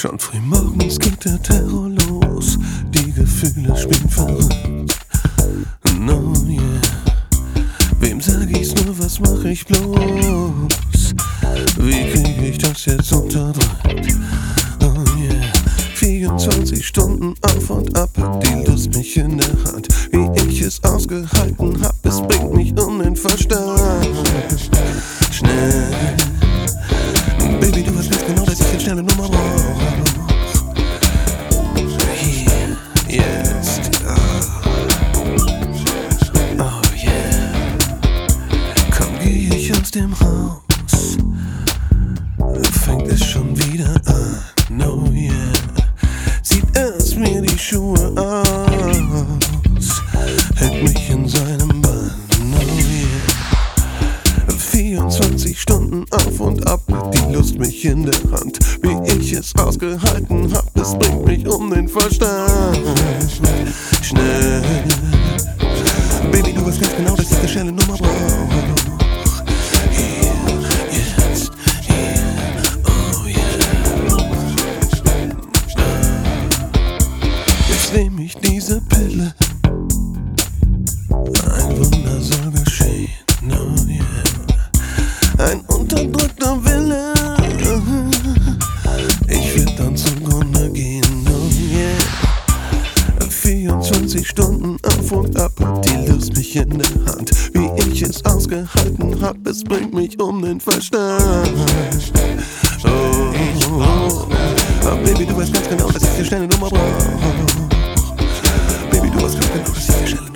Schon früh morgens geht der Terror los, die Gefühle spielen verrückt. No yeah, wem sag ich's nur, was mach ich bloß? Wie krieg ich das jetzt unterdrückt? Oh yeah, 24 Stunden auf und ab, hat die Lust mich in der Hand. Wie ich es ausgehalten hab, es bringt mich um den Verstand. Schnell, Baby, du weißt ganz genau, dass ich eine schnelle Nummer brauch. Hier, jetzt, oh yeah. Komm, geh ich aus dem Haus, fängt es schon wieder an, oh yeah. Zieht erst mir die Schuhe aus, hält mich in seinem Bann, oh yeah. 24 Stunden auf und ab, hat die Lust mich in der Hand. Wie ich es ausgehalten hab, es bringt mich um den Verstand. Schnell, Baby, du weißt ganz genau, dass ich eine schnelle Nummer brauch. Hier, jetzt, hier, oh yeah. Jetzt nehm ich diese Pille, ein Wunder soll geschehen, oh yeah. Ein unterdrückter Wille, ich werd dann zugrunde gehen, oh yeah. 24 Stunden auf und ab, hat die Lust mich in der Hand. Wie ich es ausgehalten hab, es bringt mich um den Verstand. Oh, oh, oh. Baby, du weißt ganz genau, dass ich eine schnelle Nummer brauch. Baby, du weißt ganz genau, dass ich eine schnelle